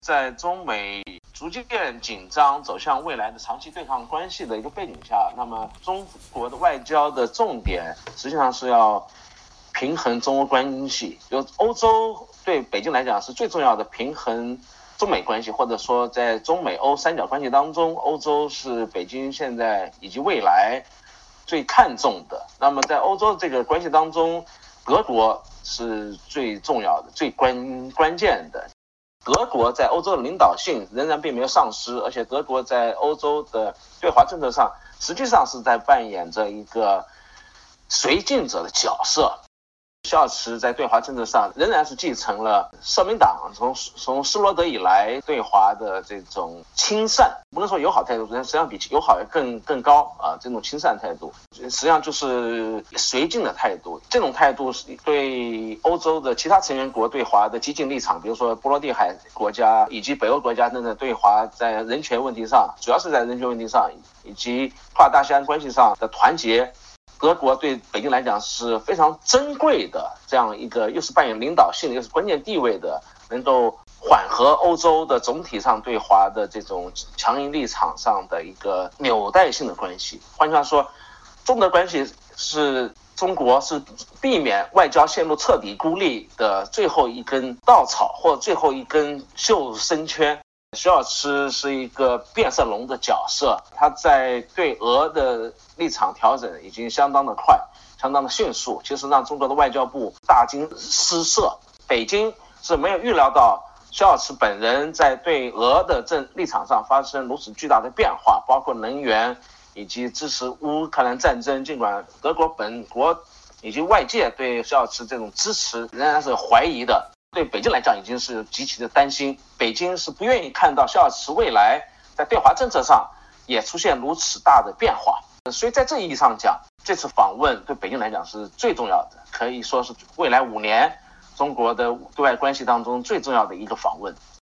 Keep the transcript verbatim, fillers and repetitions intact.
在中美逐渐紧张走向未来的长期对抗关系的一个背景下，那么中国的外交的重点实际上是要平衡中欧关系。就欧洲对北京来讲是最重要的平衡中美关系，或者说在中美欧三角关系当中，欧洲是北京现在以及未来最看重的。那么在欧洲这个关系当中，德国是最重要的、最关关键的。德国在欧洲的领导性仍然并没有丧失，而且德国在欧洲的对华政策上实际上是在扮演着一个绥靖者的角色。肖尔茨在对华政策上仍然是继承了社民党从从施罗德以来对华的这种亲善，不能说友好态度，实际上比友好更更高啊，这种亲善态度实际上就是绥靖的态度。这种态度是对欧洲的其他成员国对华的激进立场，比如说波罗的海国家以及北欧国家等等对华在人权问题上，主要是在人权问题上以及跨大西洋关系上的团结，德国对北京来讲是非常珍贵的，这样一个又是扮演领导性又是关键地位的，能够缓和欧洲的总体上对华的这种强硬立场上的一个纽带性的关系。换句话说，中德关系是中国是避免外交陷入彻底孤立的最后一根稻草，或最后一根救生圈。肖尔茨是一个变色龙的角色，他在对俄的立场调整已经相当的快，相当的迅速，其实让中国的外交部大惊失色。北京是没有预料到肖尔茨本人在对俄的政立场上发生如此巨大的变化，包括能源以及支持乌克兰战争。尽管德国本国以及外界对肖尔茨这种支持仍然是怀疑的，对北京来讲已经是极其的担心。北京是不愿意看到肖尔茨未来在对华政策上也出现如此大的变化，所以在这意义上讲，这次访问对北京来讲是最重要的，可以说是未来五年中国的对外关系当中最重要的一个访问。